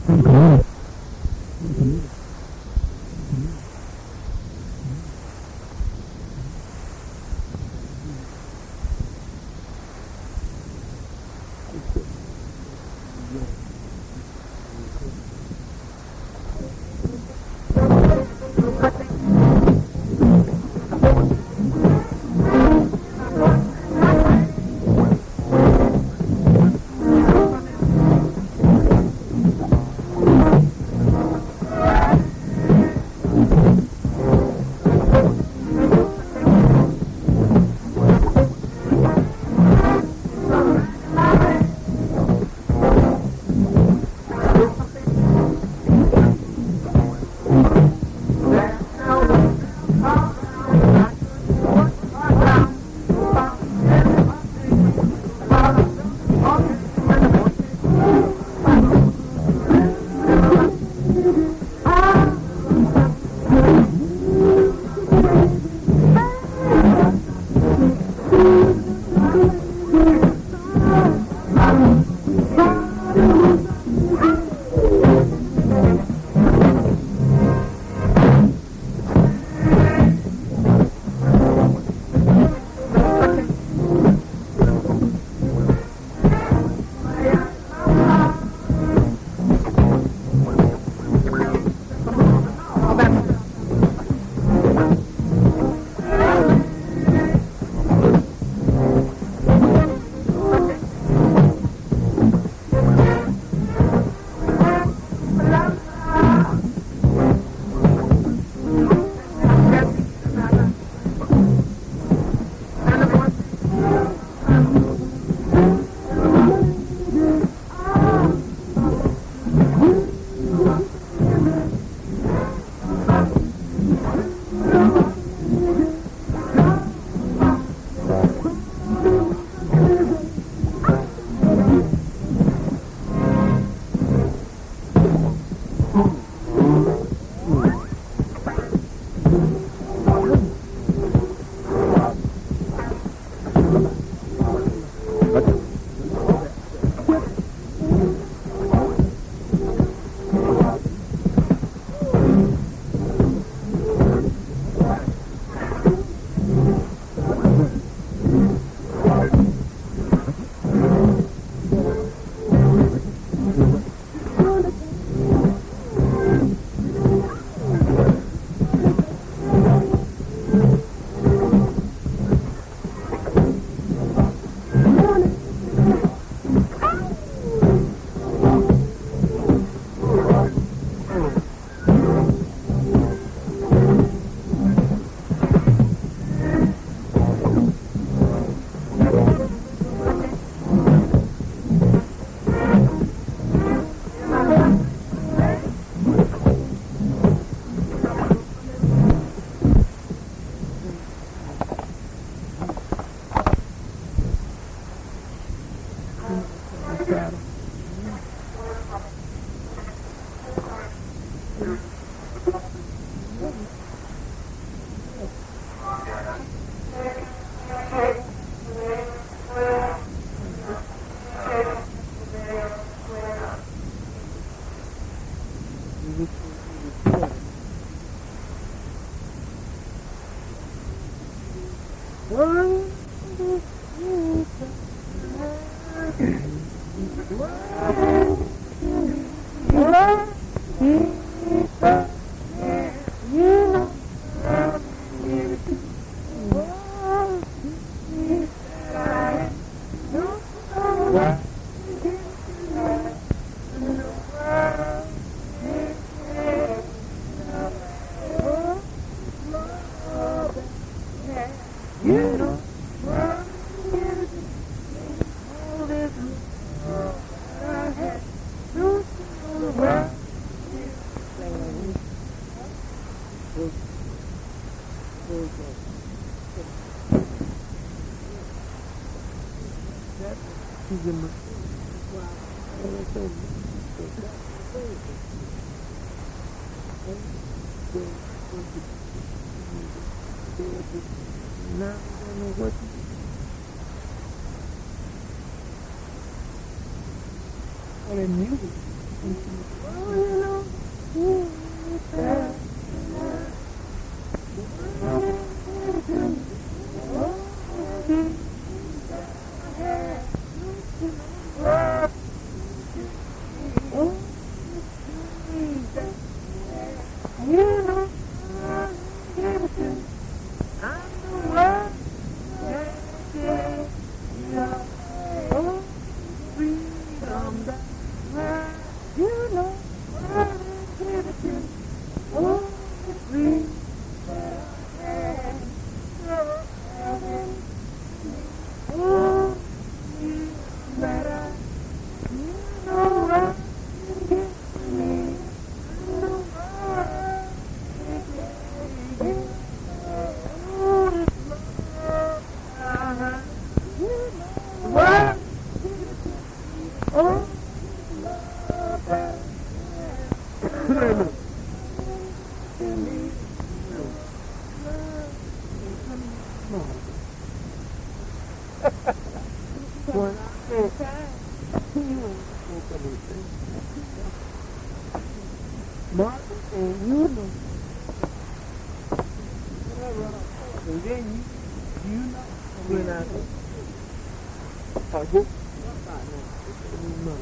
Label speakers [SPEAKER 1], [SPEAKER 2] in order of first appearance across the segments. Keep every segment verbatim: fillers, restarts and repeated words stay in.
[SPEAKER 1] Olha, é music. When I say Martin, and you know, and then you, you know, when I forget about that,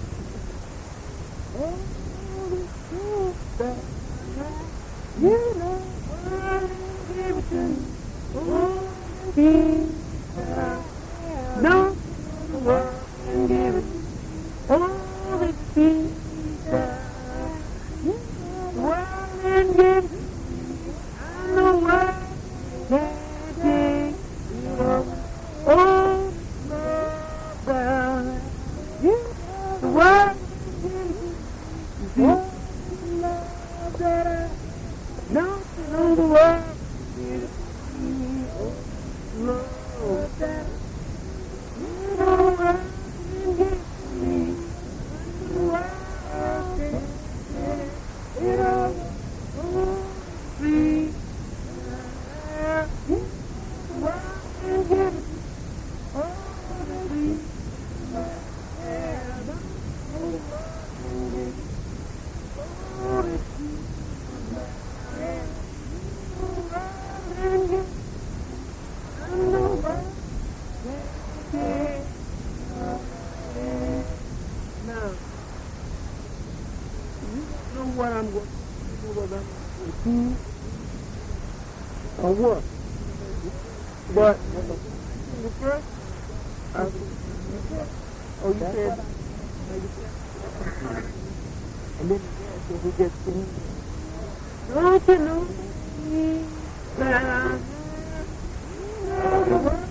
[SPEAKER 1] oh, that, you know, everything, oh, he, no, the world can give it, all the peace, the world can give it, I know what can take you over, oh, love down, yeah, the world can give it, oh, love that I know, to know the world can give it, oh, love that you know what can give me, the world can give it all, oh, free, the world can give it, oh, free, the world can give it, oh, the free, the world can give it, I know what can now, you don't know what I'm going to do, what I'm going to do, or what? But, the first, I, oh, you said, and then we just sing, don't you know that I know the world?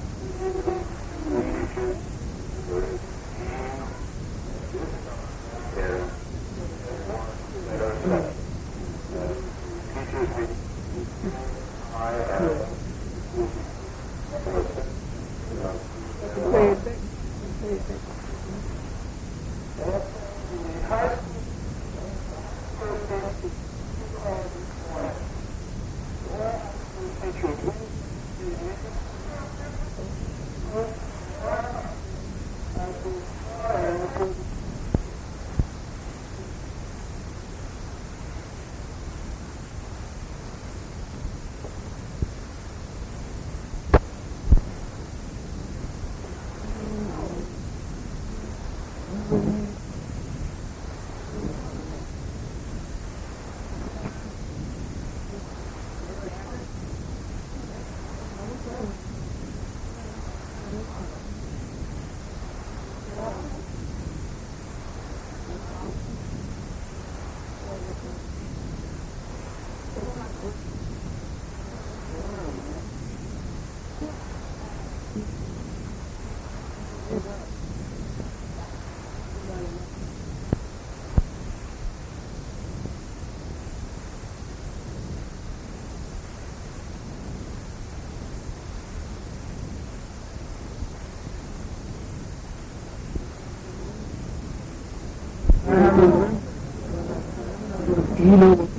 [SPEAKER 1] You know what?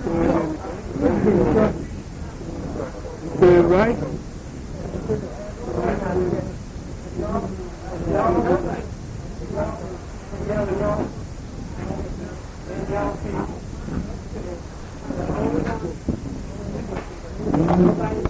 [SPEAKER 1] Is that right? Mm-hmm.